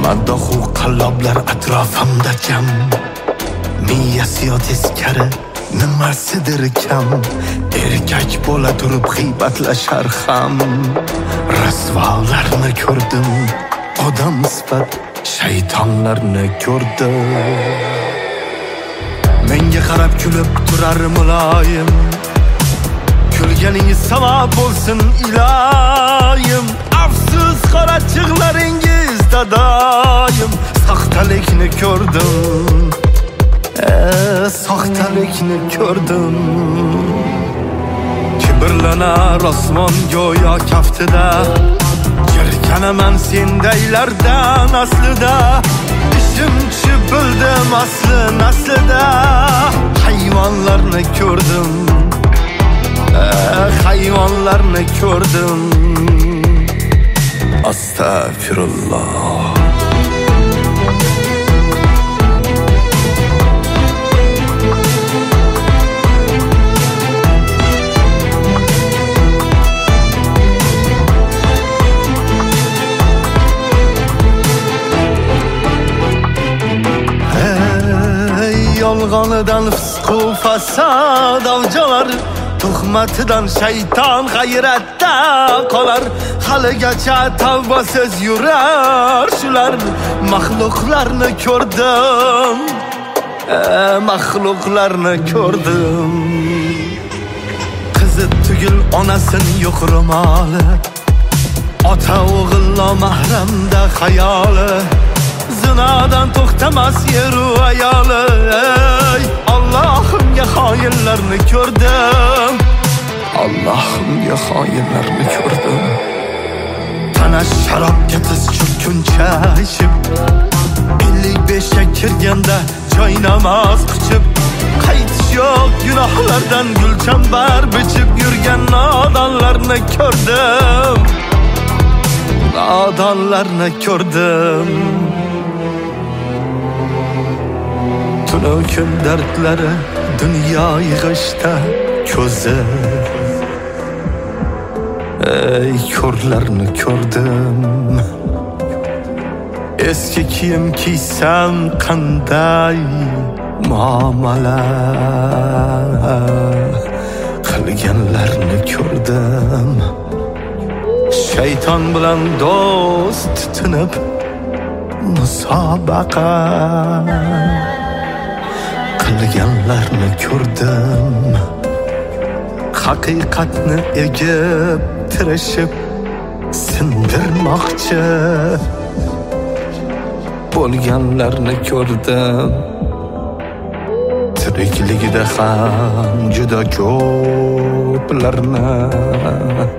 maddohu qalloblar atrofimda kam, miyasi yo teskari nimasidir kam. Erkak bo'la turib g'iybatlashar ham. Rasvolarni ko'rdim, odam sifat shaytonlarni ko'rdim. Menga qarab kulib turar muloyim, kulganingiz sabab bo'lsin iloyim. Afsus qorachiqlaringizda doim soxtalikni ko'rdim, soxtalikni ko'rdim. Kibrlanar osmon go'yo kaftida, jirkanaman sendaylardan aslida. Ishim tushib bildim aslida, hayvonlarni ko'rdim, hayvonlarni ko'rdim. Astagfirullah. Yolg'onidan fisq-u fasod avjolar, tuhmatidan shayton g'ayratda qolar. Haligacha tavbasiz yurar shular. Mahluqlarni ko'rdim, mahluqlarni ko'rdim. Qizi tugul onasin yo'q ro'moli, ota o'g'il nomahramda xayoli. Zinadan to'xtamas yeru ayoli. Allohimga xoinlarni ko'rdim, Allohimga xoinlarni ko'rdim. Tana sharobga tiz cho'kkuncha ichib, 55 ga kirganda joy namoz quchib, qaytish yo'q gunohlardan gulchambar bichib yurgan nodonlarni ko'rdim, nodonlarni ko'rdim. Tunu kun dardlari dunyo yig'ishda ko'zi, ey ko'rlarni ko'rdim. Eski kiyim kiysam qanday muomala qilganlarni ko'rdim. Shayton bilan do'st tutinib musobaqa qilganlarni ko'rdim. Haqiqatni egib tirishib sindirmoqchi bo'lganlarni ko'rdim. Tirikligida ham juda ko'plarni